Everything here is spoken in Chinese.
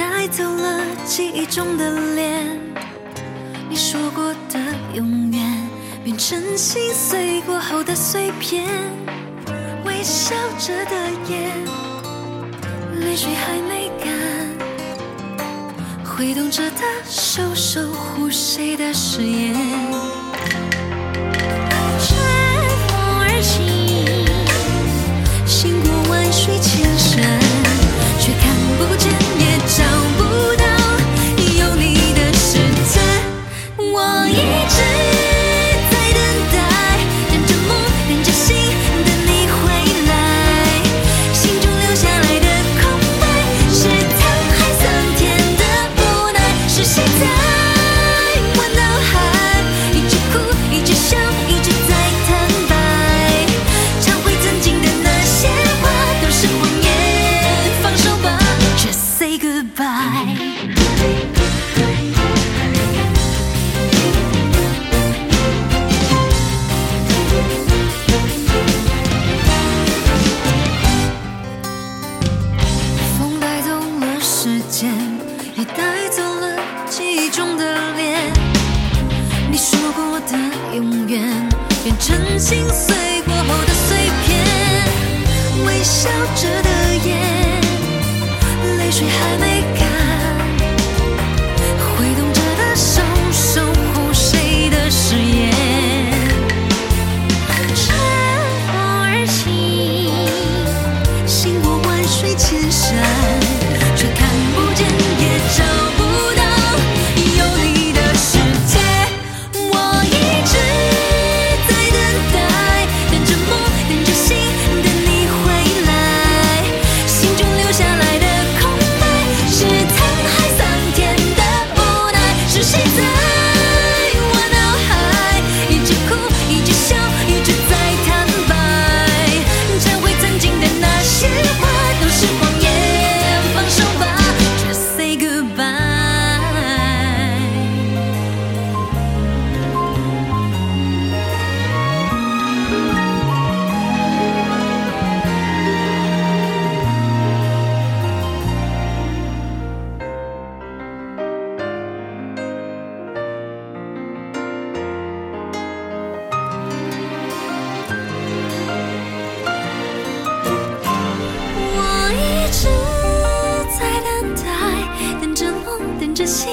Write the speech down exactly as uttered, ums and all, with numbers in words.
带走了记忆中的脸，你说过的永远变成心碎过后的碎片，微笑着的眼，泪水还没干，挥动着的手守护谁的誓言，乘风而行，行过万水千山，却看不见也找不到有你的世界。我一直在等待，等着梦，等着心，等你回来，心中留下来的空白，是沧海桑田的无奈，是谁在我脑海一直哭一直笑一直在坦白，忏悔曾经的那些话都是谎言，放手吧，却 say goodbye。风带走了时间，也带走了记忆中的脸，你说过的永远变成心碎过后的碎片，微笑着的眼，泪水还没干，挥动着的手守护谁的誓言，乘风而行，行过万水千山，却看不见也找不到有你的世界。我一直在等待，等着梦，等着心，等你回来，心中留下来的空白，是沧海桑田的无奈，是谁在我脑海一直哭一直笑一直在坦白，忏悔曾经的那些话都是谎言，放手吧，却 say goodbye。我一直在等待，等着梦，等着心，